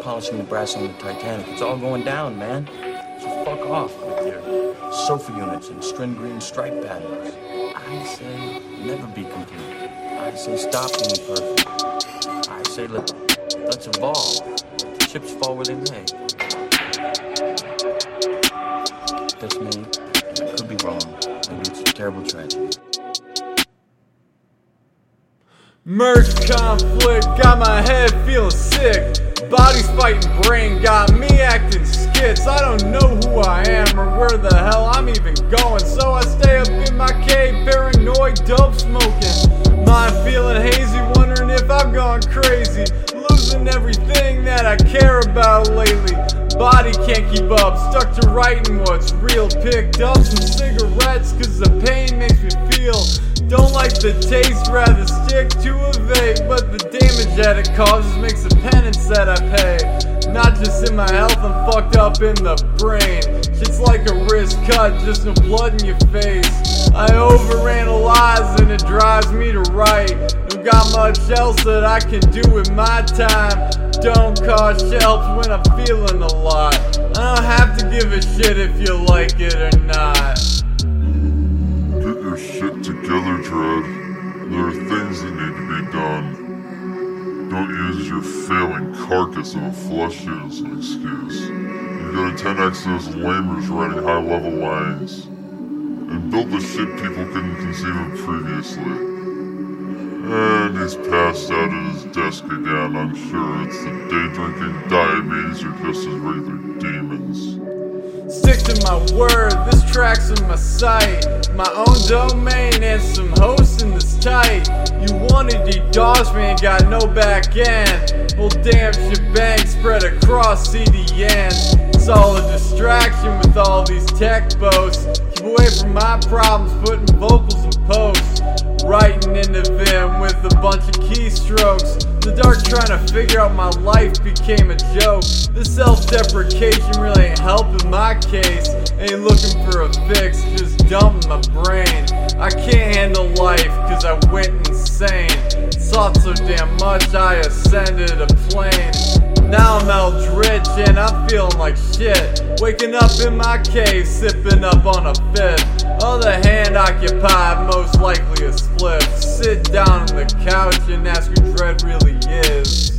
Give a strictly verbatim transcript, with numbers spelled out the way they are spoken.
polishing the brass on the Titanic. It's all going down, man. So fuck off with your sofa units and string green stripe patterns. I say never be complete. I say stop being perfect. I say let, let's evolve. Let the chips fall where they may. That's me. I could be wrong. Maybe it's a terrible tragedy. Merge conflict, got my head feeling sick. Body's fighting brain, got me acting skits. I don't know who I am or where the hell I'm even going, so I stay up in my cave, paranoid, dope smoking. Mind feeling hazy, wondering if I've gone crazy. Losing everything that I care about lately. Body can't keep up, stuck to writing what's real. Picked up some cigarettes cause the pain makes me feel. Don't like the taste, rather stick to a vape. But the damage that it causes makes a penance that I pay. Not just in my health, I'm fucked up in the brain. Shit's like a wrist cut, just no blood in your face. I overanalyze and it drives me to write. Don't got much else that I can do with my time. Don't cause shelves when I'm feeling a lot. I don't have to give a shit if you like it or not. Get your shit together, Dread. There are things that need to be done. Don't use your failing carcass of a flesh suit as an excuse. You gotta ten X those lamers writing high-level lines. And build the shit people couldn't conceive of previously. And he's passed out at his desk again. I'm sure it's the day-drinking diabetes or just his regular demons. Stick to my word, this track's on my site. My own domain and some hosts in this tight. You wanted to DOS me and got no back end. Well damn shebang spread across C D Ns. It's all a distraction with all these tech boasts. Keep away from my problems, putting vocals in posts. Writing into Vim with a bunch of keystrokes. The dark trying to figure out my life became a joke. This self-deprecation really ain't helping my case. Ain't looking for a fix, just dumping my brain. I can't handle life cause I went insane. Thought so damn much I ascended a plane. Now I'm eldritch and I'm feeling like shit. Waking up in my cave, sipping up on a fifth. Other hand occupied, most likely a spliff. Sit down on the couch and ask who Dread really is.